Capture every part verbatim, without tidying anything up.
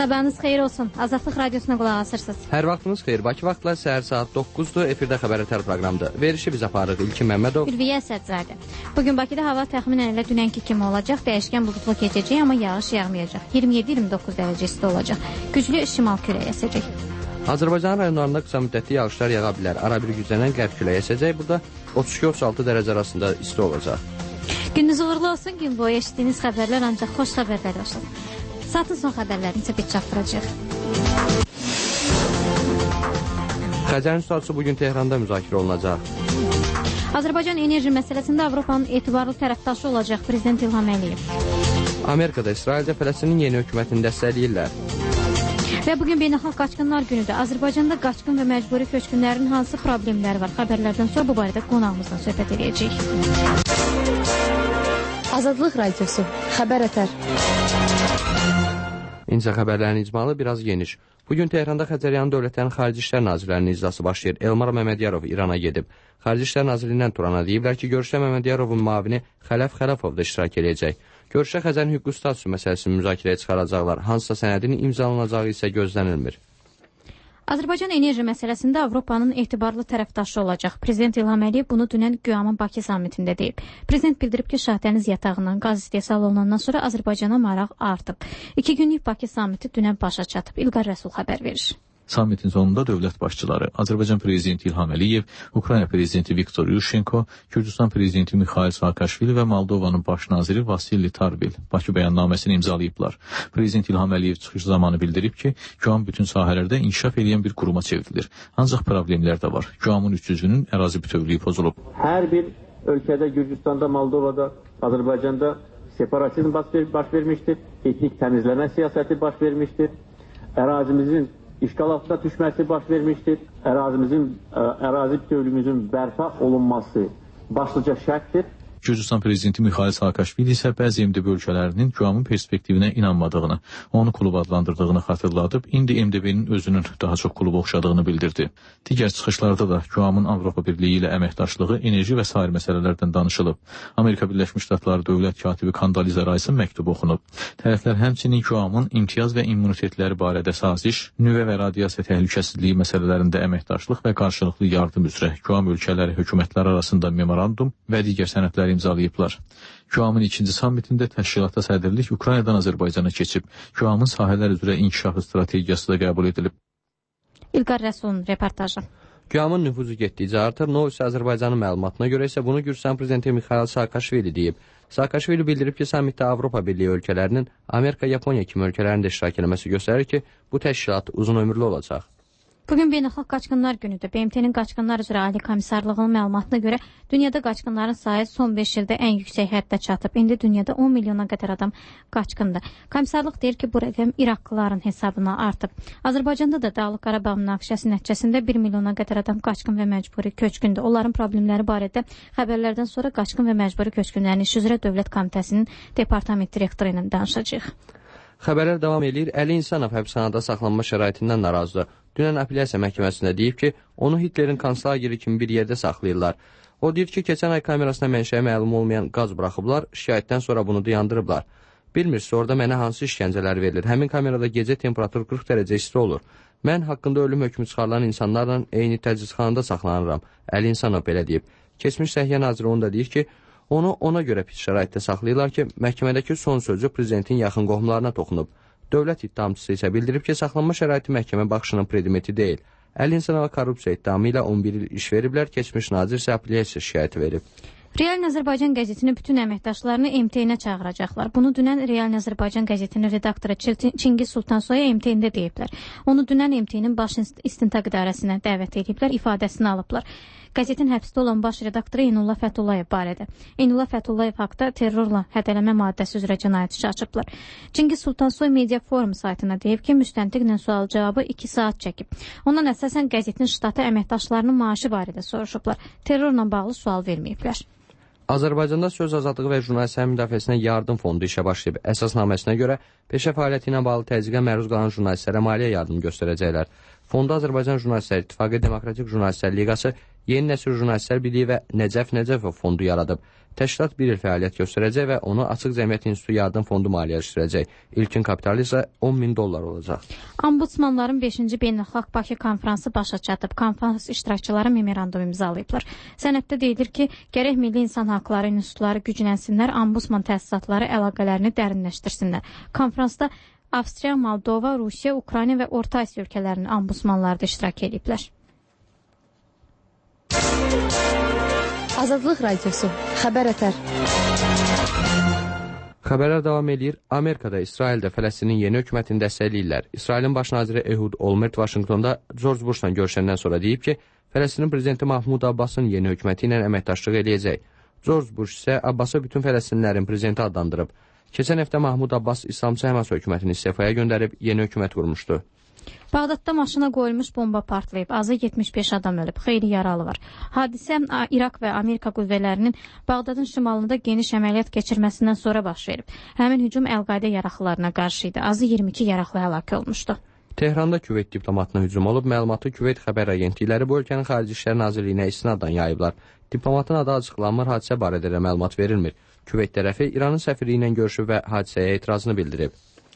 Sabahınız xeyir olsun. Azadlıq Radiosuna qulaq asırsınız. Hər vaxtınız xeyir. Bakı vaxtla səhər saat doqquzdur. Efirdə Xəbər Ətər proqramıdır. Verişi biz aparırıq. İlkin Məmmədov. Ülviyə Əsədzadə. Bugün Bakıda hava təxminən elə dünənki kimi olacaq. Dəyişkən buludlu keçəcək, amma yağış yağmayacaq. iyirmi yeddi iyirmi doqquz dərəcə isti olacaq. Güclü şimal küləyi əsəcək. Azərbaycan rayonlarında qısa müddətli yağışlar yağa bilər. Arabir güclənən qərb küləyi əsəcək. Burada otuz iki otuz altı dərəcə arasında isti olacaq. Gününüz uğurlu olsun. Gün boyu eşitdiyiniz xəbərlər ancaq xoş xəbərlər olsun. Saatın son xəbərlərini isə biz çatdıracaq. Xəzərin statusu bugün Tehranda müzakirə olunacaq. Azərbaycan enerji məsələsində Avropanın etibarlı tərəfdaşı olacaq Prezident İlham Əliyev. Amerikada İsraildə Fələstinin yeni hökumətini dəstəkləyirlər. Və bugün Beynəlxalq Qaçqınlar Günüdür. Azərbaycanda qaçqın və məcburi köçkünlərin hansı problemləri var? Xəbərlərdən sonra bu barədə qonağımızla söhbət edəcəyik. Azadlıq Radiosu, Xəbər Ətər. İncə xəbərlərin icmalı biraz geniş. Bugün Tehranda Xəzəryanı dövlətlərin Xarici İşlər Nazirlərinin iclası başlayır. Elmar Məmmədiyarov İrana gedib. Xarici İşlər Nazirliyindən Turana deyiblər ki, görüşdə Məmmədyarovun müavini Xələf Xələfov da iştirak edəcək. Görüşdə Xəzərin hüquqi statusu məsələsini müzakirəyə çıxaracaqlar. Hansısa sənədin imzalanacağı isə gözlənilmir. Azərbaycan enerji məsələsində Avropanın etibarlı tərəfdaşı olacaq. Prezident İlham Əliyev bunu dünən Güamın Bakı samitində deyib. Prezident bildirib ki, Şahdəniz yatağından qaz istehsal olunandan sonra Azərbaycana maraq artıb. İki günlük Bakı samiti dünən başa çatıb. İlqar Rəsul xəbər verir. Samitin sonunda dövlət başçıları Azərbaycan Prezidenti İlham Əliyev, Ukrayna Prezidenti Viktor Yushchenko, Gürcüstan Prezidenti Mikhail Saakashvili və Moldovanın baş naziri Vasili Tarbil Bakı bəyannaməsini imzalayıblar. Prezident İlham Əliyev çıxış zamanı bildirib ki, Güam bütün sahələrdə inkişaf edən bir quruma çevrilir. Ancaq problemlər də var. Güamın üç yüzünün ərazi bütövlüyü pozulub. Hər bir ölkədə, Gürcüstanda, Moldovada, Azərbaycanda separatizm baş vermişdir, etnik təmizləmə siyasəti baş vermişdir, ərazimizin İşgal altına düşməsi baş vermişdir. Ərazimizin, ə, ərazi bütövlüyümüzün bərpa olunması başlıca şərtdir. Gürcüstan Prezidenti Mikhail Saakashvili isə bəzi M D B ölkələrinin Güamın perspektivinə inanmadığını, onu klub adlandırdığını xatırladıb, indi M D B-nin özünün daha çox kluba oxşadığını bildirdi. Digər çıxışlarda da Güamın Avropa Birliyi ilə əməkdaşlığı, enerji və sair məsələlərdən danışılıb. Amerika Birləşmiş Ştatları dövlət katibi Kandaliza Rice'ın məktubu oxunub. Tərəflər həmçinin Güamın imtiyaz və immunitetləri barədə saziş, nüvə və radiasiya təhlükəsizliyi məsələlərində əməkdaşlıq və qarşılıqlı yardım üzrə Güam ölkələri hökumətləri arasında memorandum və digər sənədləri imzalayıblar. Güamın ikinci sammitində təşkilata sədrlik Ukraynadan Azərbaycana keçib. Güamın sahələr üzrə inkişaf strategiyası da qəbul edilib. İlqar Rəsulun reportajı. Güamın nüfuzu getdikcə artır. Nov isə Azərbaycanın məlumatına görə isə bunu Gürcüstan Prezidenti Mikhail Saakashvili deyib. Saakashvili bildirib ki, sammitdə Avropa Birliyi ölkələrinin Amerika, Yaponiya kimi ölkələrin də iştirak etməsi göstərir ki, bu təşkilat uzun ömürlü olacaq. Bugün Beynəlxalq Qaçqınlar Günüdür. B M T-nin Qaçqınlar üzrə Ali Komissarlığının məlumatına görə dünyada qaçqınların sayı son beş ildə ən yüksək həddə çatıb. İndi dünyada on milyona qədər adam qaçqındır. Komissarlıq deyir ki, bu rəqəm İraqlıların hesabına artıb. Azərbaycanda da Dağlıq Qarabağ münaqişəsi nəticəsində bir milyona qədər adam qaçqın və məcburi köçkündür. Onların problemləri barədə xəbərlərdən sonra Qaçqın və Məcburi Köçkünlərin İşi üzrə Dövlət Komitəsinin departament direktoru ilə danışacağıq. Xəbərlər davam edir. Əli İnsanov həbsxanada saxlanma şəraitindən narazıdır. Dünən apellyasiya məhkəməsində deyib ki, onu Hitlerin konslageri kimi bir yerdə saxlayırlar. O deyir ki, keçən ay kamerasına mənşəyə məlum olmayan qaz buraxıblar, şikayətdən sonra bunu dayandırıblar. Bilmirsiniz, orada mənə hansı işgəncələr verilir. Həmin kamerada gecə temperatur qırx dərəcə isti olur. Mən haqqında ölüm hökmü çıxarılan insanlarla eyni təcridxanada saxlanıram. Əli İnsanov belə deyib. Keçmiş Səhiyyə Naziri onu da deyir ki, onu ona görə pis şəraitdə saxlayırlar ki, məhkəmədəki son sözü prezidentin yaxın qohumlarına toxunub. Dövlət ittihamçısı isə bildirib ki, saxlanma şəraiti məhkəmə baxışının predmeti deyil. Əli İnsanova korrupsiya ittihamı ilə on bir il iş veriblər, keçmiş nazir isə apellyasiya şikayəti verib. Real Azərbaycan qəzetinin bütün əməkdaşlarını M T N-ə çağıracaqlar. Bunu dünən Real Azərbaycan qəzetinin redaktoru Çingiz Sultansoya M T N-də deyiblər. Onu dünən M T N-in baş istintaq idarəsinə dəvət ediblər, ifadəsini alıblar. Qəzetin həbsdə olan baş redaktoru Eynullah Fəthullayev barədə. Eynullah Fəthullayev haqda terrorla hədələmə maddəsi üzrə cinayət işi açıblar. Çingiz Sultansoy Media Forum saytına deyib ki, müstəntiqlə sual cavabı iki saat çəkib. Ondan əsasən qəzetin ştatı əməkdaşlarının maaşı barədə soruşublar. Terrorla bağlı sual verməyiblər. Azərbaycanda söz azadlığı və jurnalistlərin müdafiəsinə yardım fondu işə başlayıb. Əsasnaməsinə görə peşə fəaliyyəti ilə bağlı təzyiqə məruz qalan jurnalistlərə maliyyə yardım göstərəcəklər. Fonda Azərbaycan Jurnalistlər İttifaqı, Demokratik Jurnalistlər Liqası, Yeni Nəsil Jurnalistlər Birliyi və Nəcəf Nəcəfov fondu yaradıb. Təşkilat bir il fəaliyyət göstərəcək və onu Açıq Cəmiyyət İnstitutu Yardım Fondu maliyyələşdirəcək. İlkin kapitali isə on min dollar olacaq. Ombudsmanların beşinci Beynəlxalq Bakı konfransı başa çatıb. Konfrans iştirakçıları memorandum imzalayıblar. Sənəddə deyilir ki, gərək Milli İnsan Haqları İnstitutları güclənsinlər, ombudsman təsisatları əlaqələrini dərinləşdirsinlər. Konfransda Avstriya, Moldova, Rusiya, Ukrayna və Orta Asiya ölkələrinin ombudsmanları da iştirak ediblər. Azadlıq Radiosu, Xəbər Ətər. Xəbərlər davam edir. Amerikada, İsraildə Fələstinin yeni hökumətini dəstəkləyirlər. İsrailin baş naziri Ehud Olmert Vaşinqtonda George Bushla görüşəndən sonra deyib ki, Fələstinin prezidenti Mahmud Abbasın yeni hökuməti ilə əməkdaşlıq eləyəcək. George Bush isə Abbası bütün Fələstinlərin prezidenti adlandırıb. Keçən həftə Mahmud Abbas İslamçı Həmas hökumətini istifaya göndərib yeni hökumət qurmuşdu. Bağdadda maşına qoyulmuş bomba partlayıb. Azı yetmiş beş adam ölüb, xeyli yaralı var. Hadisə İraq və Amerika qüvvələrinin Bağdadın şimalında geniş əməliyyat keçirməsindən sonra baş verib. Həmin hücum Əl-Qayda yaraqlılarına qarşı idi. Azı iyirmi iki yaraqlı həlak olmuşdu. Tehranda Küveyt diplomatına hücum olub. Məlumatı Küveyt xəbər agentlikləri bu ölkənin Xarici İşlər Nazirliyinə istinadan yayıblar. Diplomatın adı açıqlanmır, hadisə barədə də məlumat verilmir. Küveyt tərəfi İranın səfiri ilə görüşüb və hadisəyə etirazını bildirib.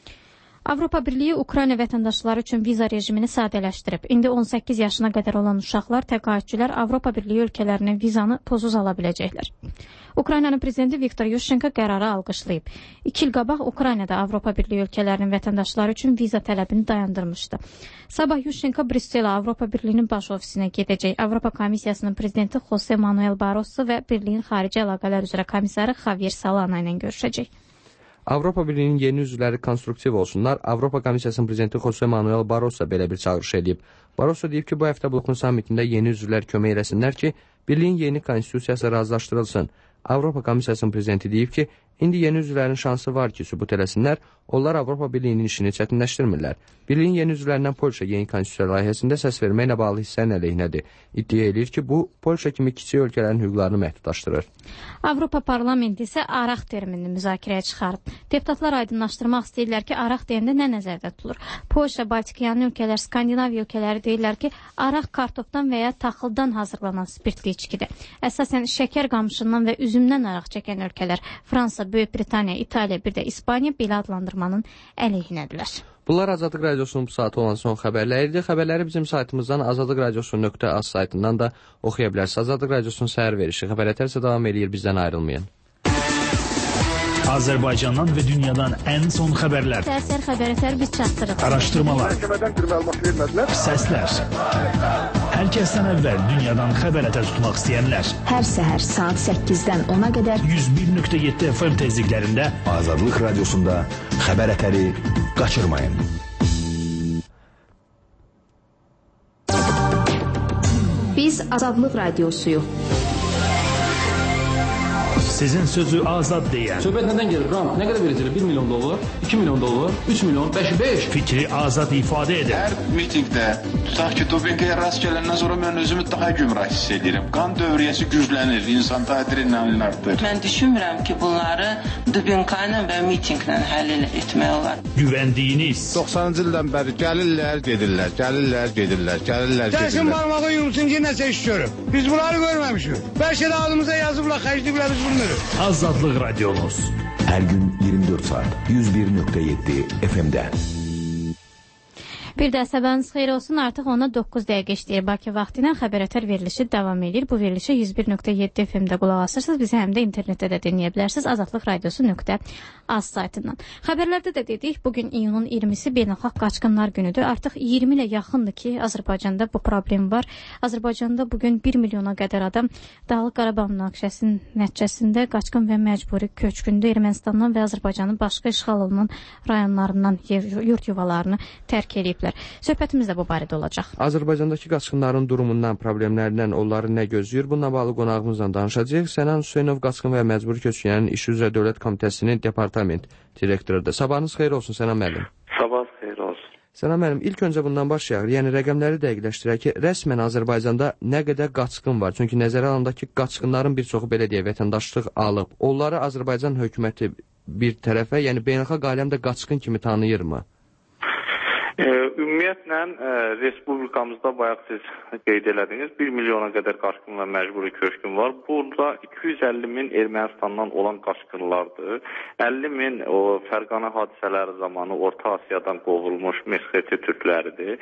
Avropa Birliyi Ukrayna vətəndaşları üçün viza rejimini sadələşdirib. İndi on səkkiz yaşına qədər olan uşaqlar, təqaüdçülər Avropa Birliyi ölkələrinin vizanı pozuz ala biləcəklər. Ukraynanın prezidenti Viktor Yushchenko qərarı alqışlayıb. İki il qabaq Ukraynada Avropa Birliyi ölkələrinin vətəndaşları üçün viza tələbini dayandırmışdı. Sabah Yushchenko Brüsselə Avropa Birliyinin baş ofisinə gedəcək. Avropa Komissiyasının prezidenti Jose Manuel Barroso və Birliyin xarici əlaqələr üzrə komissarı Javier Solana ilə görüşəcək. Avropa Birliyinin yeni üzvləri konstruktiv olsunlar. Avropa Komissiyasının prezidenti Jose Manuel Barroso belə bir çağırış edib. Barroso deyib ki, bu həftə blokun samitində yeni üzvlər kömək eləsinlər ki, Birliyin yeni konstitusiyası razılaşdırılsın. Avropa Komissiyasının prezidenti deyib ki, indi yeni üzvlərin şansı var ki, sübut eləsinlər, onlar Avropa Birliyinin işini çətinləşdirmirlər. Birliyin yeni üzvlərindən Polşa yeni konstitusiya layihəsində səs verməklə bağlı hissənin əleyhinədir. İddia edir ki, bu, Polşa kimi kiçik ölkələrin hüquqlarını məhdudlaşdırır. Avropa Parlamenti isə araq terminini müzakirəyə çıxarıb. Deputatlar aydınlaşdırmaq istəyirlər ki, araq deyəndə nə nəzərdə tutulur? Polşa, Baltikyanı ölkələr, Skandinaviya ölkələri deyirlər ki, araq kartofdan və ya taxıldan hazırlanan spirtli içkidir. Əsasən şəkər qamışından və üzümdən araq çəkən ölkələr, Fransa, Böyük Britaniya, İtaliya, bir də İspaniya belə adlandırmanın əleyhinədirlər. Bunlar Azadlıq Radiosunun bu saat olan son xəbərləridir. Xəbərləri bizim saytımızdan azadlıq radiosu nöqtə az saytından da oxuya bilərsiniz. Azadlıq Radiosunun səhər verişi Xəbər Ətər davam edir, bizdən ayrılmayın. Azərbaycandan və dünyadan ən son xəbərlər. Səhər Xəbər Ətər biz çatdırırıq. Araşdırmalar. Məhkəmədən bir məlumat vermədilər. Səslər. Hər kəsdən əvvəl dünyadan Xəbər Ətər tutmaq istəyənlər. Hər səhər saat səkkizdən ona qədər yüz bir nöqtə yeddi F M tezliklərində Azadlıq Radiosunda Xəbər Ətəri qaçırmayın. biz Azadlıq Radiosuyuq. Sizin sözü azad deyən. Söhbət nədən gelir? Ram, nə qədər verəcəklər? bir milyon dollar, iki milyon dollar, üç milyon, beş, beş. Fikri azad ifadə edir. Hər mitingdə, tutaq ki, dopinqaya rast gələndən sonra mən özümü daha gümrah hiss edirəm. Qan dövriyyəsi güclənir, insanda adrenalin artır. Mən düşünmürəm ki, bunları dopinqla və mitinqlə həll etmək olar. Güvəndiyiniz. doxsanıncı ildən bəri gəlirlər, gedirlər, gəlirlər, gedirlər, gəlirlər, gedirlər. Gəlsin barmağı yumsun ki, nəsə iş görüb. Biz bunları görməmişik. Bəlkə də adımıza yazıblar, xərcliblər, biz bilmirik. Azadlıq Radiomuz. Hər gün iyirmi dörd saat yüz bir nöqtə yeddi F M-də. Bir də səbəniz xeyir olsun, artıq ona doqquz dəqiqə işləyir. Bakı vaxtı ilə Xəbər Ətər verilişi davam edir. Bu verilişi yüz bir nöqtə yeddi F M-də qulaq asırsınız. Bizi həm də internetdə də dinləyə bilərsiniz. Azadlıq Radiosu nöqtə az saytından. Xəbərlərdə də dedik, bugün iyunun iyirmisi Beynəlxalq Qaçqınlar günüdür. Artıq iyirmi ilə yaxındır ki, Azərbaycanda bu problem var. Azərbaycanda bugün bir milyona qədər adam Dağlıq Qarabağ münaqişəsinin nəticəsində qaçqın və məcburi köçkündə Ermənistandan və Azərbaycanın başqa işğal olunan rayonlarından yurt yuvalarını tərk ediblər. Söhbətimiz də bu barədə olacaq. Azərbaycandakı qaçqınların durumundan, problemlərindən, onları nə gözləyir? Bununla bağlı qonağımızla danışacağıq. Sənan Hüseynov Qaçqın və Məcburi Köçkünlərin İşi üzrə Dövlət Komitəsinin departament direktorudur. Sabahınız xeyir olsun Sənan müəllim. Sabah xeyir olsun. Sənan müəllim, ilk öncə bundan başlayaq. Yəni rəqəmləri dəqiqləşdirək ki, rəsmən Azərbaycanda nə qədər qaçqın var? Çünki nəzərə alındakı qaçqınların bir çoxu belə deyə vətəndaşlıq alıb. Onları Azərbaycan hökuməti bir tərəfə, yəni beynəlxalq aləmdə qaçqın kimi tanıyırmı? Ümumiyyətlə, Respublikamızda bayaq siz qeyd elədiniz, bir milyona qədər qaçqın və məcburi köçkün var. Burada iki yüz əlli min Ermənistandan olan qaçqınlardır. əlli min o Fərqana hadisələri zamanı Orta Asiyadan qovulmuş Mesxeti türkləridir.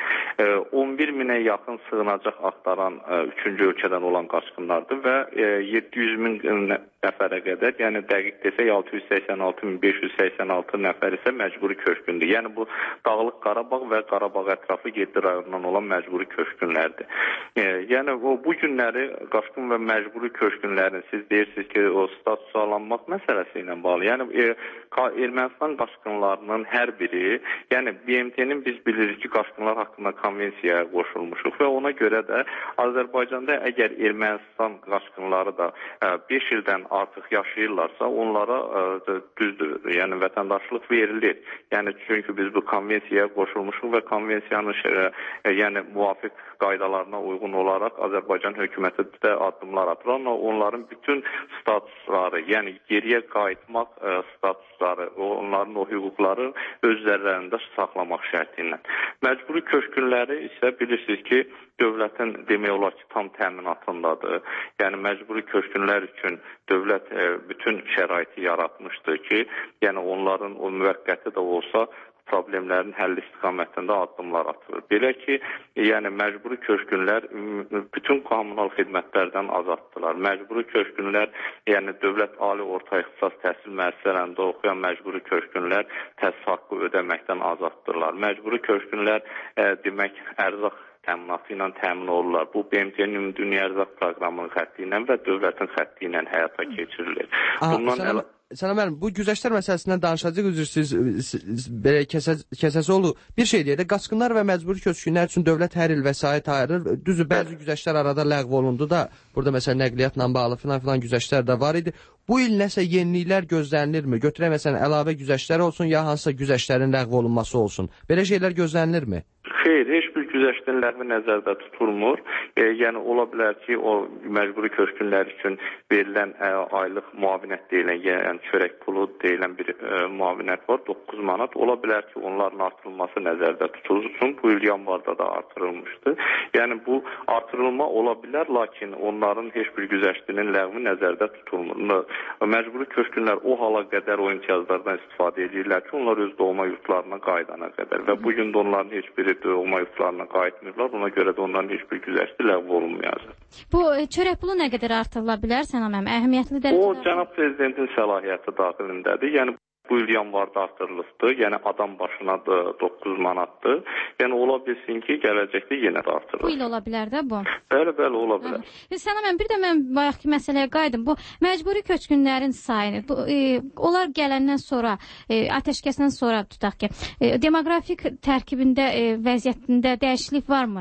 on bir minə yaxın sığınacaq axtaran üçüncü ölkədən olan qaçqınlardır və yeddi yüz min nəfərə qədər, yəni dəqiq desək altı yüz səksən altı min beş yüz səksən altı nəfər isə məcburi köçkündür. Yəni bu Dağlıq Qarabağ və Qarabağ ətrafı yeddi rayondan olan məcburi köçkünlərdir. E, yəni o bu günləri qaçqın və məcburi köçkünlərin siz deyirsiniz ki, o status sağlanmaq məsələsi ilə bağlı. Yəni e, Ermənistan qaçqınlarının hər biri, yəni B M T-nin biz bilirik ki, qaçqınlar haqqında konvensiyaya qoşulmuşuq və ona görə də Azərbaycanda əgər Ermənistan qaçqınları da beş ildən artıq yaşayırlarsa, onlara e, düzdür, yəni vətəndaşlıq verilir. Yəni çünki biz bu konvensiyaya qoşulmuşuq və konvensiyanın şərə, e, yəni müvafiq qaydalarına uyğun olaraq Azərbaycan hökuməti də addımlar atır. Amma onların bütün statusları, yəni geriyə qayıtmaq e, statusları, onların o hüquqları öz üzərlərində saxlamaq şərti ilə. Məcburi köçkünləri isə bilirsiniz ki, dövlətin demək olar ki, tam təminatındadır. Yəni məcburi köçkünlər üçün dövlət e, bütün şəraiti yaratmışdır ki, yəni onların o müvəqqəti də olsa problemlərin həll istiqamətində addımlar atılır. Belə ki, yəni məcburi köçkünlər bütün kommunal xidmətlərdən azaddılar. Məcburi köçkünlər, yəni dövlət ali orta ixtisas təhsil müəssisələrində oxuyan məcburi köçkünlər təhsil haqqı ödəməkdən azaddırlar. Məcburi köçkünlər e, demək ərzaq təminatı ilə təmin olurlar. Bu B M T-nin Ümumdünya Ərzaq Proqramının xətti ilə və dövlətin xətti ilə həyata keçirilir. Bundan əlavə Sənəm müəllim, bu güzəştlər məsələsindən danışacaq, üzürsüz, belə kəsəsi oldu. Bir şey deyək də, qaçqınlar və məcburi köçkünlər üçün dövlət hər il vəsait ayırır. Düzü, bəzi güzəştlər arada ləğv olundu da, burada məsələn nəqliyyatla bağlı filan filan güzəştlər də var idi. Bu il nəsə yeniliklər gözlənilirmi? Götürək məsələn əlavə güzəştlər olsun, ya hansısa güzəştlərin ləğv olunması olsun. Belə şeylər gözlənilirmi? Xeyr, heç bir güzəştin ləğvi nəzərdə tutulmur. E, yəni ola bilər ki, o məcburi köçkünlər üçün verilən ə, aylıq müavinət deyilən, yəni çörək pulu deyilən bir ə, müavinət var, doqquz manat. Ola bilər ki, onların artırılması nəzərdə tutulsun. Bu il yanvarda da artırılmışdı. Yəni bu artırılma ola bilər, lakin onların heç bir güzəştinin ləğvi nəzərdə tutulmur. Məcburi köçkünlər o hala qədər o imtiyazlardan istifadə edirlər ki, onlar öz doğma yurtlarına qaydana qədər və bugün də onların heç biri doğma yurtlarına qayıtmırlar. Ona görə də onların heç bir güzəşti ləğv olunmayacaq. Bu çörək pulu nə qədər artırıla bilər Sənəm əmi? Əhəmiyyətli dərəcədə? O, cənab prezidentin səlahiyyəti daxilindədir. Yəni bu il yanvarda artırılıbdır. Yəni adam başına doqquz manatdır. Yəni ola bilsin ki, gələcəkdə yenə də artırılır. Bu il ola bilər də bu? Bəli, bəli, ola bilər. Sənəm əmi, bir də mən bayaqki məsələyə qayıdım. Bu məcburi köçkünlərin sayını, bu, e, onlar gələndən sonra, e, atəşkəsdən sonra tutaq ki, e, demoqrafik tərkibində, e, vəziyyətində dəyişiklik varmı?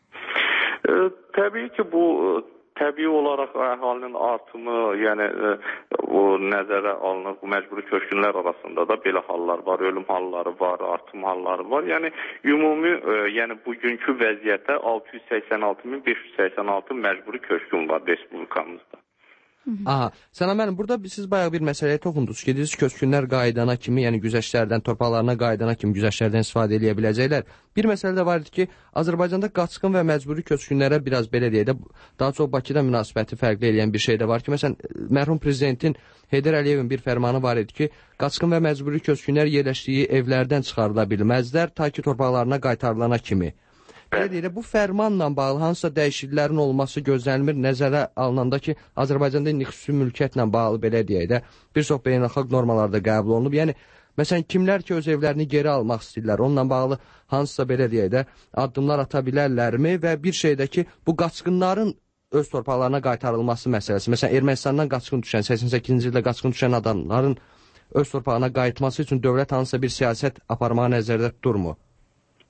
E, təbii ki, bu təbii olaraq əhalinin artımı, yəni o nəzərə alınır. Bu məcburi köçkünlər arasında da belə hallar var, ölüm halları var, artım halları var. Yəni ümumi, yəni bugünkü vəziyyətə altı yüz səksən altı min beş yüz səksən altı məcburi köçkün var Respublikamızda. Aha, Sənəm müəllim, burada siz bayaq bir məsələyə toxundunuz ki, dediniz köçkünlər qaydana kimi, yəni güzəştlərdən, torpaqlarına qaydana kimi güzəştlərdən istifadə edə biləcəklər. Bir məsələ də var idi ki, Azərbaycanda qaçqın və məcburi köçkünlərə biraz belə deyək də, daha çox Bakıda münasibəti fərqli eləyən bir şey də var ki, məsələn, mərhum prezidentin Heydər Əliyevin bir fərmanı var idi ki, qaçqın və məcburi köçkünlər yerləşdiyi evlərdən çıxarıla bilməzlər, ta ki torpaqlarına qaytarılana kimi. Belə deyək, bu fərmanla bağlı hansısa dəyişikliklərin olması gözlənilmir, nəzərə alınanda ki, Azərbaycanda indi xüsusi mülkiyyətlə bağlı belə deyək də, bir çox beynəlxalq normalarda qəbul olunub. Yəni, məsələn, kimlər ki, öz evlərini geri almaq istəyirlər, onunla bağlı hansısa belə deyək də, addımlar ata bilərlərmi və bir şey də ki, bu qaçqınların öz torpaqlarına qaytarılması məsələsi, məsələn, Ermənistandan qaçqın düşən, səksən səkkizinci ildə qaçqın düşən adamların öz torpağına qayıtması üçün dövlət hansısa bir siyasət aparmağa nəzərdə tuturmu?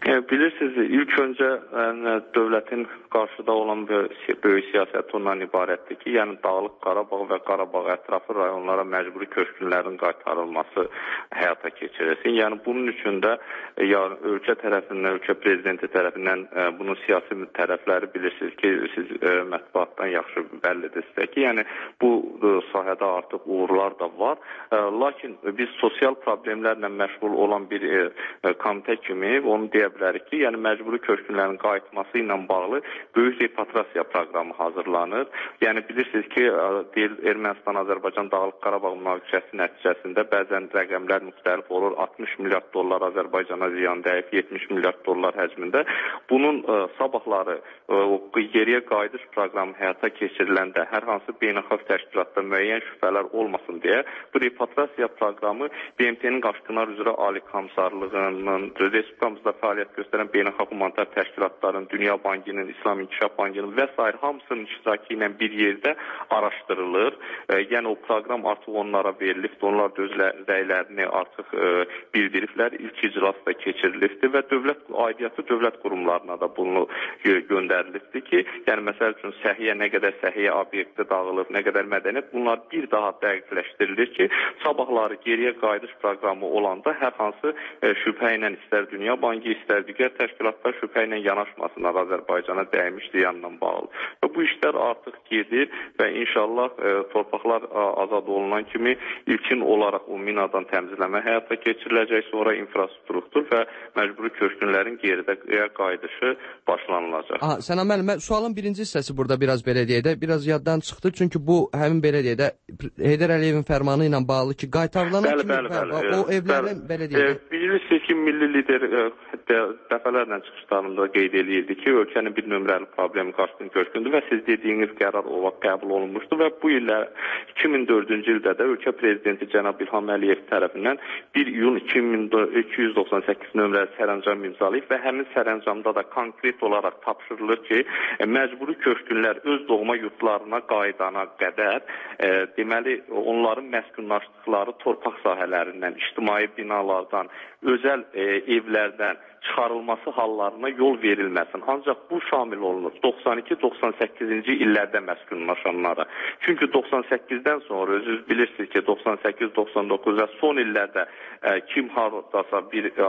Bilirsiniz, ilk öncə yəni, dövlətin qarşıda olan böyük, böyük siyasəti ondan ibarətdir ki, yəni Dağlıq Qarabağ və Qarabağ ətrafı rayonlara məcburi köçkünlərin qaytarılması həyata keçirilsin. Yəni bunun üçün də yəni, ölkə tərəfindən, ölkə prezidenti tərəfindən ə, bunun siyasi tərəfləri bilirsiniz ki, siz ə, mətbuatdan yaxşı bəllidir sizə ki, yəni bu ə, sahədə artıq uğurlar da var. Ə, lakin biz sosial problemlərlə məşğul olan bir ə, komitə kimi onu deyə bilərik ki, yəni məcburi köçkünlərin qayıtması ilə bağlı böyük repatriasiya proqramı hazırlanır. Yəni bilirsiniz ki, deyil Ermənistan-Azərbaycan Dağlıq Qarabağ münaqişəsi nəticəsində bəzən rəqəmlər müxtəlif olur. altmış milyard dollar Azərbaycana ziyan dəyib, yetmiş milyard dollar həcmində. Bunun ə, sabahları ə, geriyə qayıdış proqramı həyata keçiriləndə hər hansı beynəlxalq təşkilatda müəyyən şübhələr olmasın deyə bu repatriasiya proqramı B M T-nin qaçqınlar üzrə Ali Komissarlığının, Respublikamızda fəaliyyət göstərən beynəlxalq humanitar təşkilatların, Dünya Bankının, İslam İnkişaf Bankının və s. hamısının iştirakı ilə bir yerdə araşdırılır. E, yəni o proqram artıq onlara verilibdir. Onlar da öz rəylərini artıq e, bildiriblər. İlk iclas da keçirilibdir və dövlət aidiyyatı dövlət qurumlarına da bunu göndərilibdir ki, yəni məsəl üçün səhiyyə nə qədər səhiyyə obyekti dağılıb, nə qədər mədəniyyət bunlar bir daha dəqiqləşdirilir ki, sabahları geriyə qayıdış proqramı olanda hər hansı e, şübhə ilə istər Dünya Bankı, istər digər təşkilatlar şübhə ilə yanaşmasınlar Azərbaycana dəymiş ziyanla bağlı. Və bu işlər artıq gedir və inşallah e, torpaqlar a, azad olunan kimi ilkin olaraq o minadan təmizləmə həyata keçiriləcək, sonra infrastruktur və məcburi köçkünlərin geridə qayıdışı başlanılacaq. Aha, Sənan müəllim, sualın birinci hissəsi burada biraz belə deyək də, biraz yaddan çıxdı. Çünki bu həmin belə deyək də Heydər Əliyevin fərmanı ilə bağlı ki, qaytarılan kimi bəli, bəli, o evlərin bəli, belə deyək. E, bilirsiniz ki, milli lider e, dəfələrlə çıxışlarında qeyd edirdi ki, ölkənin bir nömrəli problemi qaçqın köçkündür və siz dediyiniz qərar o vaxt qəbul olunmuşdu və bu illə iki min dördüncü ildə də ölkə prezidenti cənab İlham Əliyev tərəfindən bir iyun iki min iki yüz doxsan səkkiz nömrəli sərəncam imzalayıb və həmin sərəncamda da konkret olaraq tapşırılır ki, e, məcburi köçkünlər öz doğma yurtlarına qayıdana qədər e, deməli onların məskunlaşdıqları torpaq sahələrindən, ictimai binalardan, özəl e, evlərdən çıxarılması hallarına yol verilməsin. Ancaq bu şamil olunur doxsan iki doxsan səkkizinci illərdə məskunlaşanlara. Çünki doxsan səkkizdən sonra özünüz bilirsiniz ki, doxsan səkkiz doxsan doqquz və son illərdə e, kim haradasa bir e,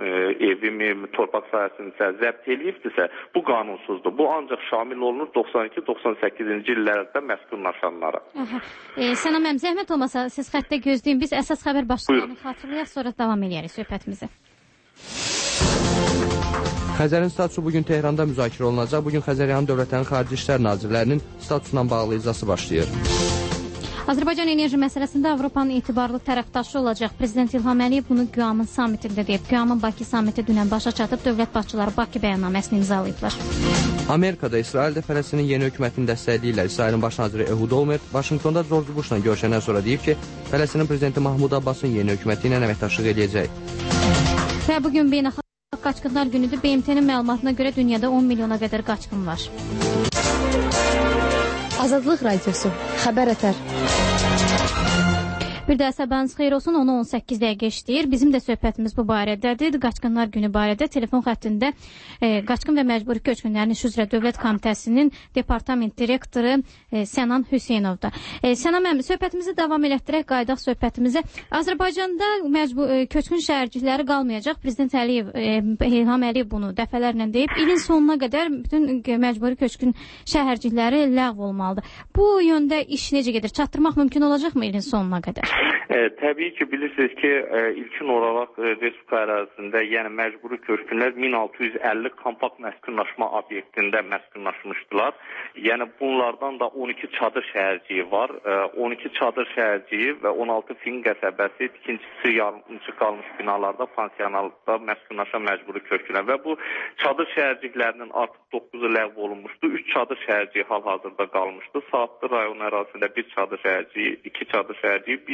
evimi, torpaq sahəsində zəbt eləyibdirsə, bu qanunsuzdur. Bu ancaq şamil olunur doxsan iki doxsan səkkizinci illərdə məskunlaşanlara. E, Sənan müəllim, zəhmət olmasa siz xəttə gözləyin. Biz əsas xəbər başlıqlarını xatırlayaq, sonra davam edərik söhbətimizə. Xəzərin statusu bugün Tehranda müzakirə olunacaq. Bugün Xəzəryanın dövlətlərin xarici işlər nazirlərinin statusla bağlı iclası başlayır. Azərbaycan enerji məsələsində Avropanın etibarlı tərəfdaşı olacaq. Prezident İlham Əliyev bunu Qiyamın samitində deyib. Qiyamın Bakı samiti dünən başa çatıb, dövlət başçıları Bakı bəyannaməsini imzalayıblar. Amerikada İsraildə Fələstinin yeni hökumətini dəstəkləyirlər. İsrailin baş naziri Ehud Olmert Vaşinqtonda George Bushla görüşəndən sonra deyib ki, Fələstinin prezidenti Mahmud Abbasın yeni hökuməti ilə əməkdaşlıq edəcək. Və bugün beynəlxalq qaçqınlar günüdür. B M T-nin məlumatına görə dünyada on milyona qədər qaçqın var. Azadlıq Radiosu, xəbər ətər. Bir də sabahınız xeyir olsun, onu on səkkiz dəqiqə işləyir. Bizim də söhbətimiz bu barədədir. Qaçqınlar günü barədə telefon xəttində e, Qaçqın və Məcburi Köçkünlərin İş üzrə Dövlət Komitəsinin departament direktoru e, Sənan Hüseynovda. E, Sənan müəllim, söhbətimizi davam elətdirək, qaydaq söhbətimizə. Azərbaycanda məcbur e, köçkün şəhərcikləri qalmayacaq. Prezident Əliyev, e, İlham Əliyev bunu dəfələrlə deyib. İlin sonuna qədər bütün məcburi köçkün şəhərcikləri ləğv olmalıdır. Bu yöndə iş necə gedir? Çatdırmaq mümkün olacaqmı ilin sonuna qədər? E, təbii ki, bilirsiniz ki, e, ilkin olaraq e, Respublika ərazisində, yəni məcburi köçkünlər min altı yüz əlli kompakt məskunlaşma obyektində məskunlaşmışdılar. Yəni bunlardan da on iki çadır şəhərciyi var. E, on iki çadır şəhərciyi və on altı fin qəsəbəsi, ikincisi yarımçı qalmış binalarda, pansionalda məskunlaşan məcburi köçkünlər və bu çadır şəhərciklərinin artıq doqquzu ləğv olunmuşdu. üç çadır şəhərciyi hal-hazırda qalmışdı. Saatlı rayon ərazisində bir çadır şəhərciyi, iki çadır şəhərciyi, biri Sabir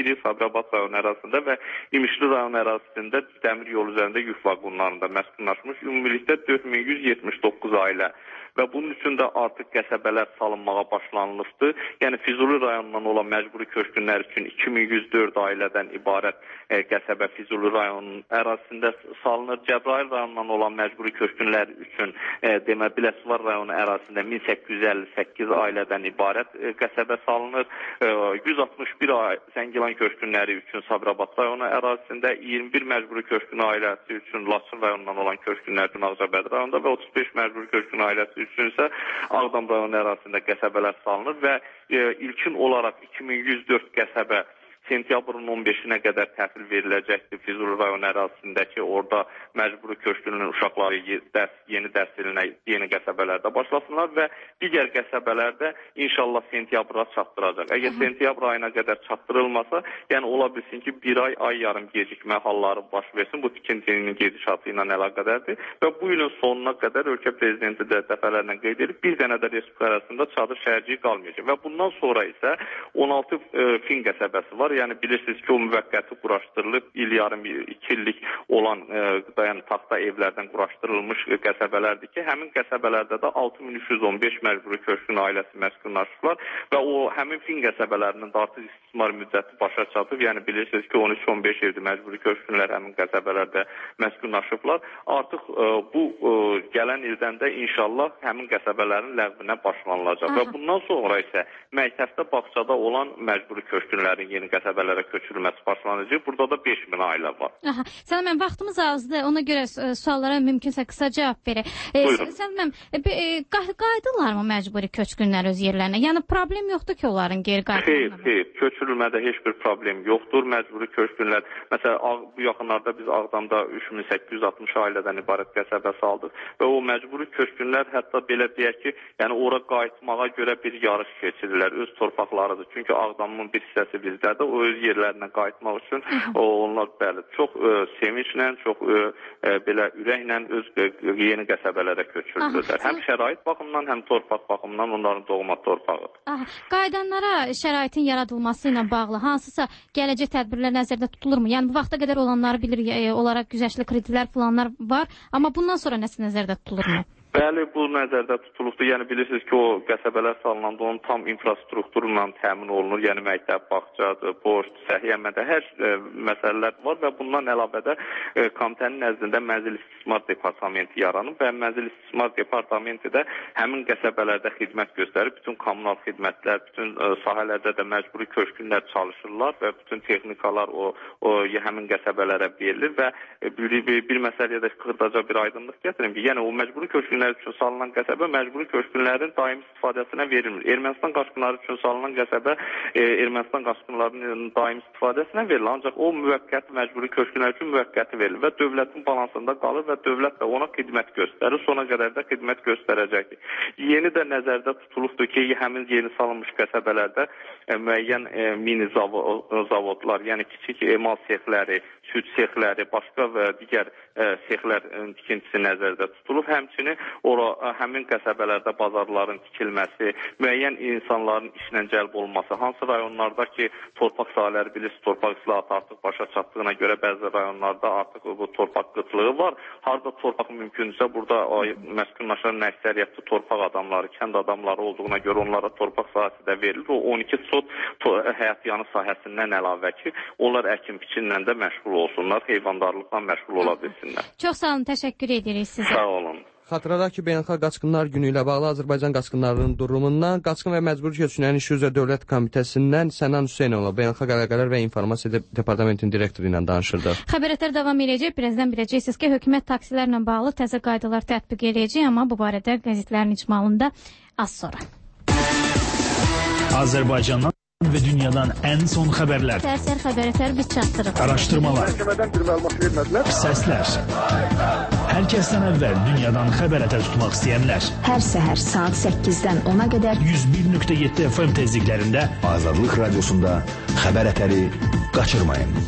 Sabirabad rayon ərazisində və İmişli rayon ərazisində dəmir yol üzərində yük vaqonlarında məskunlaşmış ümumilikdə dörd min yüz yetmiş doqquz ailə və bunun üçün də artıq qəsəbələr salınmağa başlanılıbdır. Yəni Füzuli rayonundan olan məcburi köçkünlər üçün iki min yüz dörd ailədən ibarət e, qəsəbə Füzuli rayonunun ərazisində salınır. Cəbrayıl rayonundan olan məcburi köçkünlər üçün e, demə Biləsuvar rayonu ərazisində min səkkiz yüz əlli səkkiz ailədən ibarət e, qəsəbə salınır. E, yüz altmış bir Zəngilan köçkünləri üçün Sabirabad rayonu ərazisində, iyirmi bir məcburi köçkün ailəsi üçün Laçın rayonundan olan köçkünlər üçün Ağcabədi rayonunda və otuz beş məcburi köçkün ailəsi üçünsə Ağdam rayonu ərazisində qəsəbələr salınır və e, ilkin olaraq iki min yüz dörd qəsəbə sentyabrın on beşinə qədər təhvil veriləcəkdir Füzuli rayon ərazisindəki, orada məcburi köçkünün uşaqları dərs, yeni dərs ilinə yeni qəsəbələrdə başlasınlar və digər qəsəbələrdə inşallah sentyabra çatdıracaq. Əgər sentyabr ayına qədər çatdırılmasa, yəni ola bilsin ki, bir ay, ay yarım gecikmə halları baş versin, bu tikintinin gedişatı ilə əlaqədərdir və bu ilin sonuna qədər ölkə prezidenti də dəfələrlə qeyd edib, bir dənə də respublika arasında çadır şəhərciyi qalmayacaq və bundan sonra isə on altı e, Fin qəsəbəsi var. Yəni bilirsiniz ki, o müvəqqəti quraşdırılıb, il yarım, iki illik olan e, dayan taxta evlərdən quraşdırılmış qəsəbələrdir ki, həmin qəsəbələrdə də altı min üç yüz on beş məcburi köçkün ailəsi məskunlaşıblar və o həmin Fin qəsəbələrinin də artıq istismar müddəti başa çatıb. Yəni bilirsiniz ki, on üç on beş evli məcburi köçkünlər həmin qəsəbələrdə məskunlaşıblar. Artıq e, bu e, gələn ildən də inşallah həmin qəsəbələrin ləğvinə başlanılacaq. Aha. Və bundan sonra isə məktəbdə, bağçada olan məcburi köçkünlərin yeni qəsəbələrə köçürülməsi başlanacaq. Burada da beş min ailə var. Aha. Sən mən vaxtımız azdır. Ona görə suallara mümkünsə qısa cavab verək. E, Buyurun. Sən mən e, qayıdırlarmı məcburi köçkünlər öz yerlərinə? Yəni problem yoxdur ki, onların geri qayıdırlarına? Xeyr, xeyr. Köçürülmədə heç bir problem yoxdur. Məcburi köçkünlər, məsələn, bu yaxınlarda biz Ağdamda üç min səkkiz yüz altmış ailədən ibarət qəsəbə saldıq və o məcburi köçkünlər hətta belə deyək ki, yəni ora qayıtmağa görə bir yarış keçirirlər. Öz torpaqlarıdır. Çünki Ağdamın bir hissəsi bizdədir. O öz yerlərinə qayıtmaq üçün o, onlar bəli, çox ə, sevinclə, çox ə, ə, belə ürəklə öz ə, yeni qəsəbələrə köçürülürlər. Həm şərait baxımından, həm torpaq baxımından onların doğma torpağıdır. Aha. Qayıdanlara şəraitin yaradılması ilə bağlı hansısa gələcək tədbirlər nəzərdə tutulurmu? Yəni bu vaxta qədər olanları bilir, e, olaraq güzəştli kreditlər falanlar var, amma bundan sonra nəsə nəzərdə tutulurmu? Bəli, bu nəzərdə tutulubdur. Yəni bilirsiniz ki, o qəsəbələr salınanda onun tam infrastrukturla təmin olunur. Yəni məktəb, bağçadır, poçt, səhiyyə mədə hər e, məsələlər var və bundan əlavə də e, komitənin nəzdində Mənzil İstismar Departamenti yaranıb və Mənzil İstismar Departamenti də həmin qəsəbələrdə xidmət göstərir. Bütün kommunal xidmətlər, bütün e, sahələrdə də məcburi köçkünlər çalışırlar və bütün texnikalar o, o həmin qəsəbələrə verilir və e, bir, bir, bir məsələyə də xırdaca bir aydınlıq gətirim ki, yəni o məcburi köçkünlər üçün salınan qəsəbə məcburi köçkünlərin daimi istifadəsinə verilmir. Ermənistan qaçqınları üçün salınan qəsəbə e, Ermənistan qaçqınlarının daimi istifadəsinə verilir. Ancaq o müvəqqəti məcburi köçkünlər üçün müvəqqəti verilir və dövlətin balansında qalır və dövlət də ona xidmət göstərir. Sona qədər də xidmət göstərəcəkdir. Yeni də nəzərdə tutulubdur ki, həmin yeni salınmış qəsəbələrdə e, müəyyən e, mini zavodlar, yəni kiçik emal sexləri, süd sexləri, başqa və digər e, sexlər e, tikintisi nəzərdə tutulub. Həmçinin ora həmin qəsəbələrdə bazarların tikilməsi, müəyyən insanların işlə cəlb olması, hansı rayonlarda ki, torpaq sahələri bilirsiniz, torpaq islahatı artıq başa çatdığına görə bəzi rayonlarda artıq bu torpaq qıtlığı var. Harda torpaq mümkündürsə, burada məskunlaşan əksəriyyətli torpaq adamları, kənd adamları olduğuna görə onlara torpaq sahəsi də verilir. O on iki sot həyatyanı sahəsindən əlavə ki, onlar əkin biçinlə də məşğul olsunlar, heyvandarlıqla məşğul ola bilsinlər. Çox sağ olun, təşəkkür edirik sizə. Sağ olun. Xatırladaq ki, Beynəlxalq Qaçqınlar Günü ilə bağlı Azərbaycan qaçqınlarının durumundan Qaçqın və Məcburi Köçkünlərin İşi üzrə Dövlət Komitəsindən Sənan Hüseynova, Beynəlxalq Əlaqələr və İnformasiya Departamentinin direktoru ilə danışırdı. Xəbərətlər davam edəcək. Birazdan biləcəksiniz ki, hökumət taksilərlə bağlı təzə qaydalar tətbiq edəcək, amma bu barədə qəzetlərin icmalında az sonra. Azərbaycandan və dünyadan ən son xəbərlər. Səhər xəbərətlər biz çatdırırıq. Araşdırmalar. Məhkəmədən bir məlumat vermədilər. Səslər. Hər kəsdən əvvəl dünyadan xəbərətər tutmaq istəyənlər. Hər səhər saat səkkizdən ona qədər yüz bir nöqtə yeddi F M tezliklərində Azadlıq Radiosunda xəbərətəri qaçırmayın.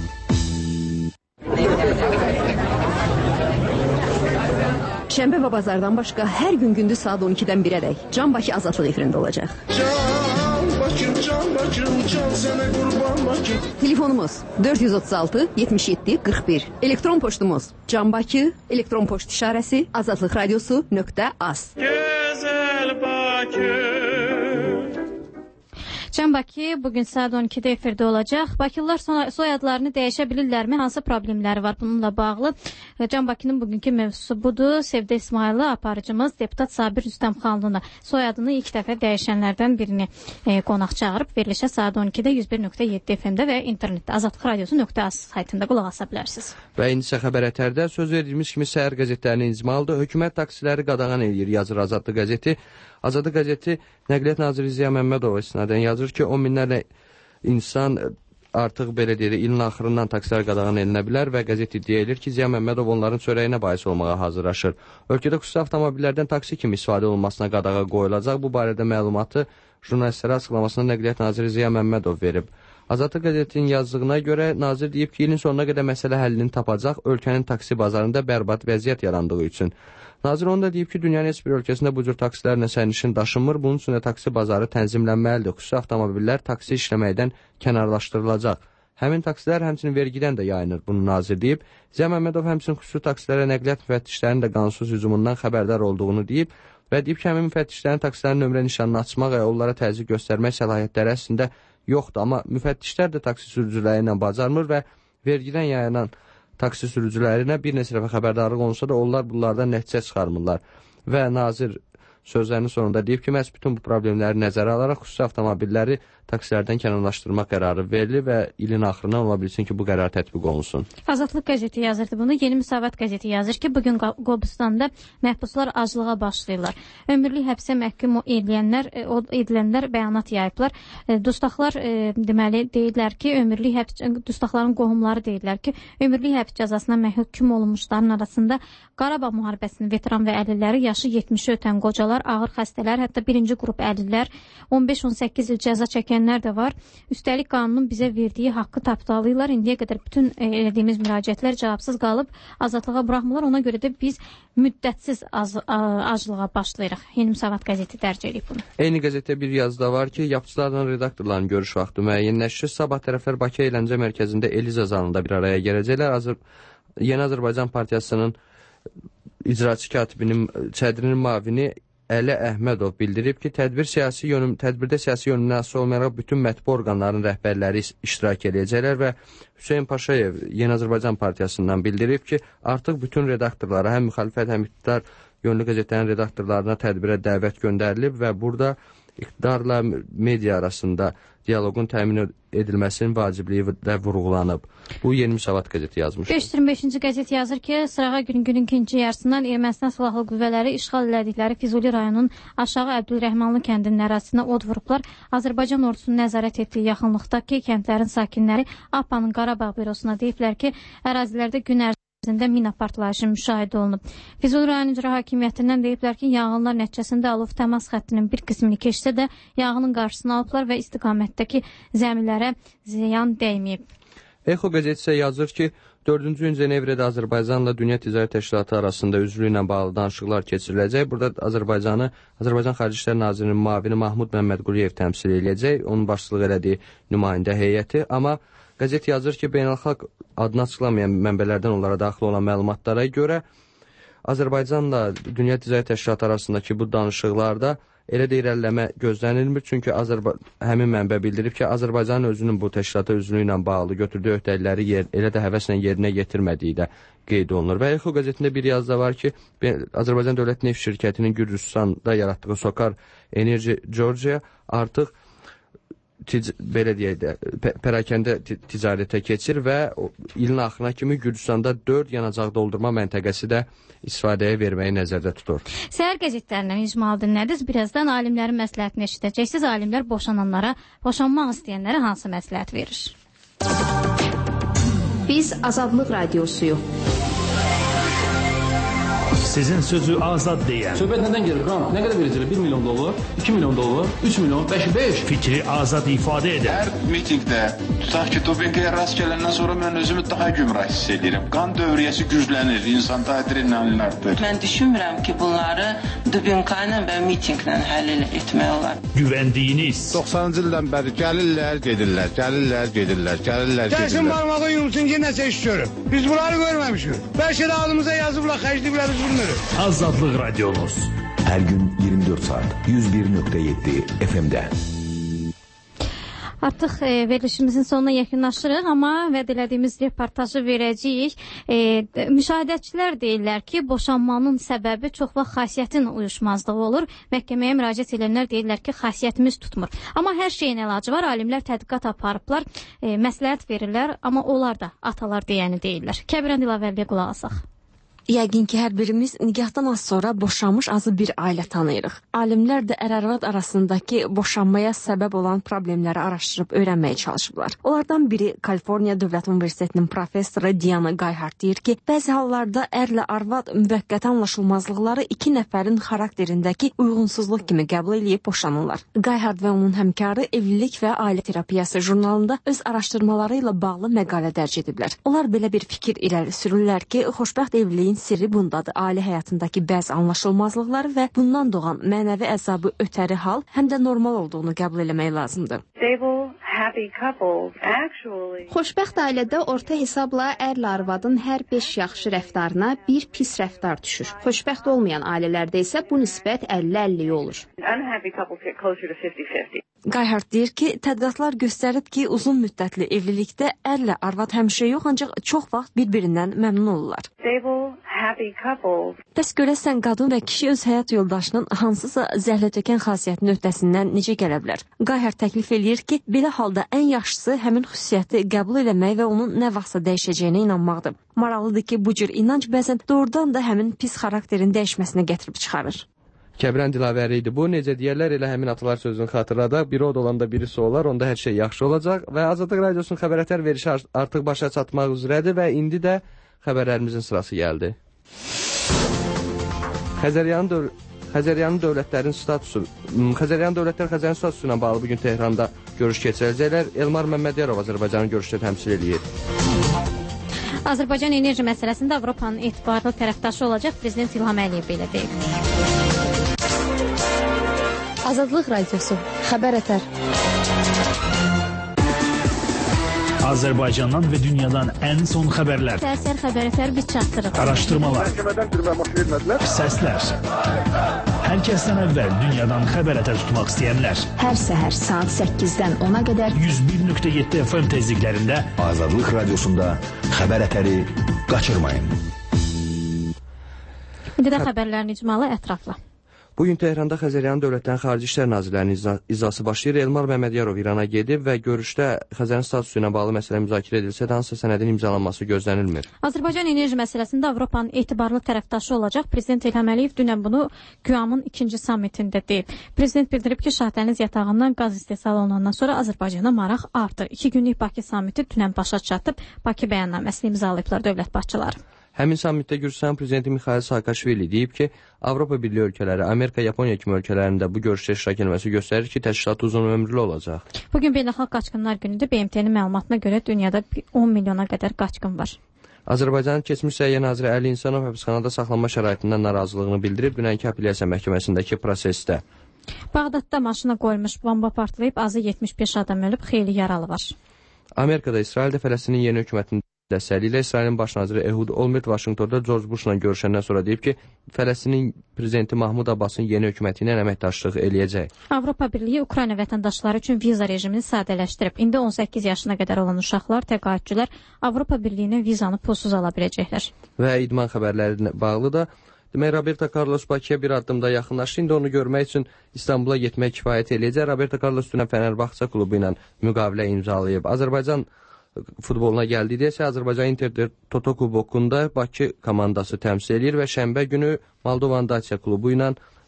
Şənbə və bazardan başqa hər gün gündüz saat on ikidən birədək Can Bakı Azadlıq efirində olacaq. Can Bakım, Can Bakım, Can sənə qurban Bakım. Telefonumuz dörd yüz otuz altı yetmiş yeddi qırx bir. Elektron poçtumuz Can Bakı, elektron poçt işarəsi azadlıq radiosu nöqtə az. Gözəl Bakı. Can Bakı bugün saat on ikidə efirdə olacaq. Bakılılar soyadlarını dəyişə bilirlərmi? Hansı problemləri var bununla bağlı? Can Bakının bugünkü mövzusu budur. Sevdə İsmayılı aparıcımız deputat Sabir Rüstəmxanlına soyadını ilk dəfə dəyişənlərdən birini e, qonaq çağırıb verilişə saat on ikidə yüz bir nöqtə yeddi F M-də və internetdə azadlıq radiosu nöqtə az saytında qulaq asa bilərsiniz. Və indi isə xəbər ətərdə söz verdiyimiz kimi səhər qəzetlərinin icmalıdır. Hökumət taksiləri qadağan edir, yazır Azadlıq qəzeti. Azadlıq qəzeti Nəqliyyat Naziri Ziya Məmmədova istinadən yazır ki, on minlərlə insan artıq belə deyir, ilin axırından taksilər qadağan edilə bilər və qəzet iddia edir ki, Ziya Məmmədov onların çörəyinə bahis olmağa hazırlaşır. Ölkədə xüsusi avtomobillərdən taksi kimi istifadə olunmasına qadağa qoyulacaq. Bu barədə məlumatı jurnalistlərə açıqlamasında Nəqliyyat Naziri Ziya Məmmədov verib. Azadlıq qəzetinin yazdığına görə nazir deyib ki, ilin sonuna qədər məsələ həllini tapacaq ölkənin taksi bazarında bərbad vəziyyət yarandığı üçün. Nazir onu da deyib ki, dünyanın heç bir ölkəsində bu cür taksilərlə sərnişin daşınmır. Bunun üçün də taksi bazarı tənzimlənməlidir. Xüsusi avtomobillər taksi işləməkdən kənarlaşdırılacaq. Həmin taksilər həmçinin vergidən də yayınır, bunu nazir deyib. Ziya Məmmədov həmçinin xüsusi taksilərə nəqliyyat müfəttişlərinin də qanunsuz hücumundan xəbərdar olduğunu deyib və deyib ki, həmin müfəttişlərin taksilərin nömrə nişanını açmaq və onlara təzyiq göstərmək səlahiyyətləri əslində yoxdur. Amma müfəttişlər də taksi sürücüləri ilə bacarmır və vergidən yayanan taksi sürücülərinə bir neçə dəfə xəbərdarlıq olunsa da onlar bunlardan nəticə çıxarmırlar. Və nazir sözlərinin sonunda deyib ki, məhz bütün bu problemləri nəzərə alaraq xüsusi avtomobilləri taksilərdən kənarlaşdırmaq qərarı verilib və ilin axırından ola bilsin ki, bu qərar tətbiq olunsun. Azadlıq qəzeti yazırdı bunu. Yeni Müsavat qəzeti yazır ki, bugün Qobustanda məhbuslar aclığa başlayırlar. Ömürlük həbsə məhkum edilənlər, o edilənlər bəyanat yayıblar. Dustaqlar e, deməli deyirlər ki, ömürlük həbs dustaqların qohumları deyirlər ki, ömürlük həbs cəzasına məhkum olunmuşların arasında Qarabağ müharibəsinin veteran və əlilləri, yaşı yetmişi ötən qocalar, ağır xəstələr, hətta birinci qrup əlillər, on beş on səkkiz il cəza çəkənlər də var. Üstəlik qanunun bizə verdiyi haqqı tapdalayırlar. İndiyə qədər bütün elədiyimiz müraciətlər cavabsız qalıb, azadlığa buraxmırlar. Ona görə də biz müddətsiz az, aclığa başlayırıq. Yeni Müsavat qəzeti dərc edib bunu. Eyni qəzetdə bir yazıda var ki, yapıcılarla redaktorların görüş vaxtı müəyyənləşir. Sabah tərəflər Bakı Əyləncə Mərkəzində Eliza zalında bir araya gələcəklər. Azər... Yeni Azərbaycan Partiyasının icraçı katibinin, çədirinin mavini Əli Əhmədov bildirib ki, tədbir siyasi yönüm, tədbirdə siyasi yönümdən asılı olmayaraq bütün mətbu orqanların rəhbərləri iştirak edəcəklər və Hüseyin Paşayev Yeni Azərbaycan Partiyasından bildirib ki, artıq bütün redaktorlara, həm müxalifət, həm iqtidar yönlü qəzetlərin redaktorlarına tədbirə dəvət göndərilib və burada iqtidarla media arasında diyaloqun təmin edilməsinin vacibliyi də vurğulanıb. Bu Yeni Müsavat qəzeti yazmışdır. beş yüz iyirmi beşinci qəzet yazır ki, sırağa günün günün ikinci yarısından Ermənistan silahlı qüvvələri işğal elədikləri Füzuli rayonunun aşağı Əbdülrəhmanlı kəndinin ərazisinə od vurublar. Azərbaycan ordusunun nəzarət etdiyi yaxınlıqdakı kəndlərin sakinləri A P A-nın Qarabağ bürosuna deyiblər ki, ərazilərdə gün ərzində mina partlayışı müşahidə olunub. Füzuli rayon icra hakimiyyətindən deyiblər ki, yanğınlar nəticəsində alov təmas xəttinin bir qismini keçsə də yanğının qarşısını alıblar və istiqamətdəki zəmilərə ziyan dəyməyib. Exo qəzeti isə yazır ki, dördüncü gün Cenevrədə Azərbaycanla Dünya Ticarət Təşkilatı arasında üzvlüyü ilə bağlı danışıqlar keçiriləcək. Burada Azərbaycanı Azərbaycan Xarici İşlər Nazirinin müavini Mahmud Məmmədquliyev təmsil edəcək. Onun başçılıq elədiyi nümayəndə heyəti. Amma qəzet yazır ki, beynəlxalq adını açıqlamayan mənbələrdən onlara daxil olan məlumatlara görə Azərbaycanla Dünya Ticarət Təşkilatı arasındakı bu danışıqlarda elə də irəliləmə gözlənilmir, çünki Azərba həmin mənbə bildirib ki, Azərbaycanın özünün bu təşkilata üzvlüyü ilə bağlı götürdüyü öhdəlikləri yer, elə də həvəslə yerinə yetirmədiyi də qeyd olunur. Və Exo qəzetində bir yazıda var ki, Azərbaycan Dövlət Neft Şirkətinin Gürcüstanda yaratdığı Sokar Enerji Georgia artıq belə deyək də, pərakəndə ticarətə keçir və ilin axırına kimi Gürcüstanda dörd yanacaq doldurma məntəqəsi də istifadəyə verməyi nəzərdə tutur. Səhər qəzetlərindən icmal dinlədiniz. Birazdan alimlərin məsləhətini eşidəcəksiniz. Alimlər boşananlara, boşanmaq istəyənlərə hansı məsləhət verir? Biz Azadlıq Radiosuyuq. Sizin sözü azad deyən. Söhbət nədən gedir? Qan, nə qədər verəcəklər? bir milyon dollar, iki milyon dollar, üç milyon, beş, beş. Fikri azad ifadə edən. Hər mitingdə, tutaq ki, dopinqə rast gələndən sonra mən özümü daha gümrah hiss edirəm. Qan dövriyyəsi güclənir, insanda adrenalin artır. Mən düşünmürəm ki, bunları dopinqə ilə və mitinqlə həll etmək olar. Güvəndiyiniz. doxsanıncı ildən bəri gəlirlər, gedirlər, gəlirlər, gedirlər, gəlirlər, gedirlər. Gəlsin barmağı yumsun ki, nəsə istiyorum. Biz bunları görməmişik. Bəlkə də adımıza yazıblar, xərcliyiblər, biz bilmirik. Azadlıq Radyonuz. Her gün yirmi dört saat yüz bir nokta yedi F M'de. Artıq e, verilişimizin sonuna yaxınlaşırıq, amma vəd elədiyimiz reportajı verəcəyik. E, müşahidəçilər deyirlər ki, boşanmanın səbəbi çox vaxt xasiyyətin uyuşmazlığı olur. Məhkəməyə müraciət edənlər deyirlər ki, xasiyyətimiz tutmur. Amma hər şeyin əlacı var. Alimlər tədqiqat aparıblar, e, məsləhət verirlər, amma onlar da atalar deyəni deyirlər. Kəbirən Dilavərliyə qulaq asaq. Yəqin ki, hər birimiz nikahdan az sonra boşanmış azı bir ailə tanıyırıq. Alimlər də ər-arvad arasındakı boşanmaya səbəb olan problemləri araşdırıb öyrənməyə çalışıblar. Onlardan biri Kaliforniya Dövlət Universitetinin professoru Diana Gayhart deyir ki, bəzi hallarda ərlə arvad müvəqqəti anlaşılmazlıqları iki nəfərin xarakterindəki uyğunsuzluq kimi qəbul edib boşanırlar. Gayhart və onun həmkarı Evlilik və Ailə Terapiyası jurnalında öz araşdırmaları ilə bağlı məqalə dərc ediblər. Onlar belə bir fikir irəli sürürlər ki, xoşbəxt evliliyin sirri bundadır. Ailə həyatındakı bəzi anlaşılmazlıqları və bundan doğan mənəvi əzabı ötəri hal həm də normal olduğunu qəbul eləmək lazımdır. Xoşbəxt ailədə orta hesabla ərlə arvadın hər beş yaxşı rəftarına bir pis rəftar düşür. Xoşbəxt olmayan ailələrdə isə bu nisbət əlli əlli olur. Gayhart deyir ki, tədqiqatlar göstərib ki, uzun müddətli evlilikdə ərlə arvad həmişə yox, ancaq çox vaxt bir-birindən məmnun olurlar. Bəs görəsən qadın və kişi öz həyat yoldaşının hansısa zəhlətökən xasiyyətinin öhdəsindən necə gələ bilər? Gayhart təklif eləyir ki, belə halda ən yaxşısı həmin xüsusiyyəti qəbul eləmək və onun nə vaxtsa dəyişəcəyinə inanmaqdır. Maraqlıdır ki, bu cür inanc bəzən doğrudan da həmin pis xarakterin dəyişməsinə gətirib çıxarır. Kəbirən Dilavəri idi bu. Necə deyərlər, elə həmin atalar sözünü xatırladaq. Biri o da olanda birisi olar, onda hər şey yaxşı olacaq. Və Azadlıq Radiosunun xəbərətər verişi artıq başa çatmaq üzrədir və indi də xəbərlərimizin sırası gəldi. Xəzəryanın, döv Xəzəryanın dövlətlərin statusu, Xəzəryanın dövlətlər Xəzərin statusu ilə bağlı bugün Tehranda görüş keçirəcəklər. Elmar Məmmədiyarov Azərbaycanın görüşünü təmsil edir. Azərbaycan enerji məsələsində Avropanın etibarlı tərəfdaşı olacaq Prezident İlham Əliyev belə deyib. Azadlıq Radiosu, xəbər ətər. Azərbaycandan və dünyadan ən son xəbərlər. Səhər xəbər ətər biz çatdırıq. Araşdırmalar. Məhkəmədən türmə maç vermədilər. Səslər. Hər kəsdən əvvəl dünyadan xəbər ətər tutmaq istəyənlər. Hər səhər saat səkkizdən ona qədər yüz bir nöqtə yeddi F M tezliklərində Azadlıq Radiosunda xəbər ətəri qaçırmayın. İndi də xəbərlərin icmalı ətrafla. Bugün Tehranda Xəzəryanın dövlətlərin xarici işlər nazirlərinin iclası başlayır. Elmar Məmmədiyarov İrana gedib və görüşdə Xəzərin statusu ilə bağlı məsələ müzakirə edilsə də hansısa sənədin imzalanması gözlənilmir. Azərbaycan enerji məsələsində Avropanın etibarlı tərəfdaşı olacaq Prezident İlham Əliyev dünən bunu QUAM-ın ikinci sammitində deyib. Prezident bildirib ki, Şahdəniz yatağından qaz istehsal olunandan sonra Azərbaycana maraq artır. İki günlük Bakı sammiti dünən başa çatıb. Bakı bəyannaməsini imzalayıblar dövlət başçıları. Həmin sammitdə Gürcüstan prezidenti Mikhail Saakashvili deyib ki, Avropa Birliyi ölkələri, Amerika, Yaponiya kimi ölkələrində bu görüşdə iştirak etməsi göstərir ki, təşkilat uzun ömürlü olacaq. Bugün Beynəlxalq Qaçqınlar Günüdür. B M T-nin məlumatına görə dünyada on milyona qədər qaçqın var. Azərbaycanın keçmiş Səhiyyə naziri Əli İnsanov həbsxanada saxlanma şəraitindən narazılığını bildirib dünənki apellyasiya məhkəməsindəki prosesdə. Bağdadda maşına qoyulmuş bomba partlayıb, azı yetmiş beş adam ölüb, xeyli yaralı var. Amerikada İsraildə Fələstinin yeni hökumətinin dəstəyi ilə İsrailin baş naziri Ehud Olmert Vaşinqtonda George Bushla görüşəndən sonra deyib ki, Fələstinin prezidenti Mahmud Abbasın yeni hökuməti ilə əməkdaşlıq eləyəcək. Avropa Birliyi Ukrayna vətəndaşları üçün viza rejimini sadələşdirib. İndi on səkkiz yaşına qədər olan uşaqlar, təqaüdçülər Avropa Birliyinə vizanı pulsuz ala biləcəklər. Və idman xəbərlərinə bağlı da demək, Roberto Carlos Bakıya bir addımda yaxınlaşdı. İndi onu görmək üçün İstanbula getmək kifayət eləyəcək. Roberto Carlos dünən Fenerbahçe klubu ilə müqavilə imzalayıb. Azərbaycan futboluna gəldikdə isə Azərbaycan Inter Toto Kubokunda Bakı komandası təmsil edir və şənbə günü Moldovan Dacia klubu ilə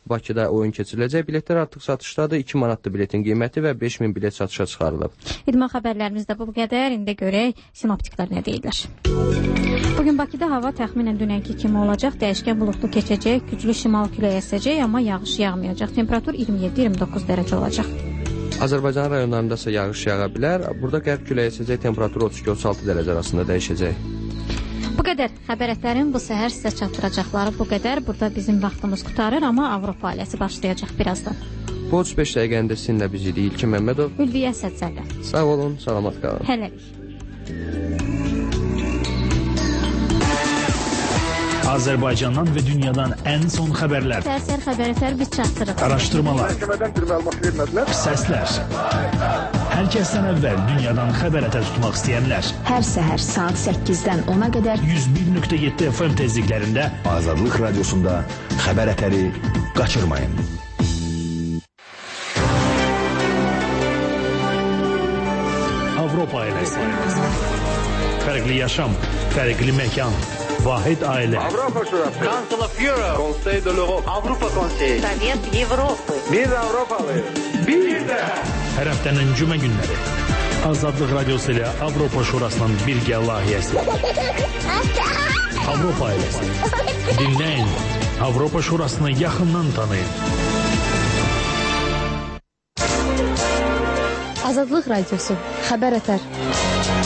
Bakıda oyun keçiriləcək. Biletlər artıq satışdadır. iki manatlı biletin qiyməti və beş min bilet satışa çıxarılıb. İdman xəbərlərimiz də bu qədər. İndi görək sinoptiklər nə deyirlər. Bugün Bakıda hava təxminən dünənki kimi olacaq. Dəyişkən buludlu keçəcək, güclü şimal küləyi əsəcək, amma yağış yağmayacaq. Temperatur iyirmi yeddi iyirmi doqquz dərəcə olacaq. Azərbaycan rayonlarında isə yağış yağa bilər. Burada qərb küləyi əsəcək, temperatur otuz iki otuz altı dərəcə arasında dəyişəcək. Bu qədər xəbərətlərin bu səhər sizə çatdıracaqları bu qədər. Burada bizim vaxtımız qutarır, amma Avropa ailəsi başlayacaq birazdan. Bu otuz beş dəqiqəndə sizinlə biz idi İlkin Məmmədov. Ülviyə Sədsəllə. Sağ olun, salamat qalın. Hələlik. Azərbaycandan və dünyadan ən son xəbərlər. Səhər xəbərətlər biz çatdırırıq. Araşdırmalar. Məhkəmədən bir məlumat vermədilər. Səslər. Hər kəsdən əvvəl dünyadan xəbərətə tutmaq istəyənlər. Hər səhər saat səkkizdən ona qədər yüz bir nöqtə yeddi F M tezliklərində Azadlıq Radiosunda xəbər ətəri qaçırmayın. Avropa ailəsi. Fərqli yaşam, fərqli məkan. Vahid ailə. Avropa Şurası. Council of Europe. Conseil de l'Europe. Avropa Konseyi. Sovet Avropa. Biz Avropalıyıq. Bir də. Hər həftənin cümə günləri. Azadlıq Radiosu ilə Avropa Şurasının birgə layihəsi. Avropa ailəsi. Dinləyin. Avropa Şurasını yaxından tanıyın. Azadlıq Radiosu. Xəbər ətər.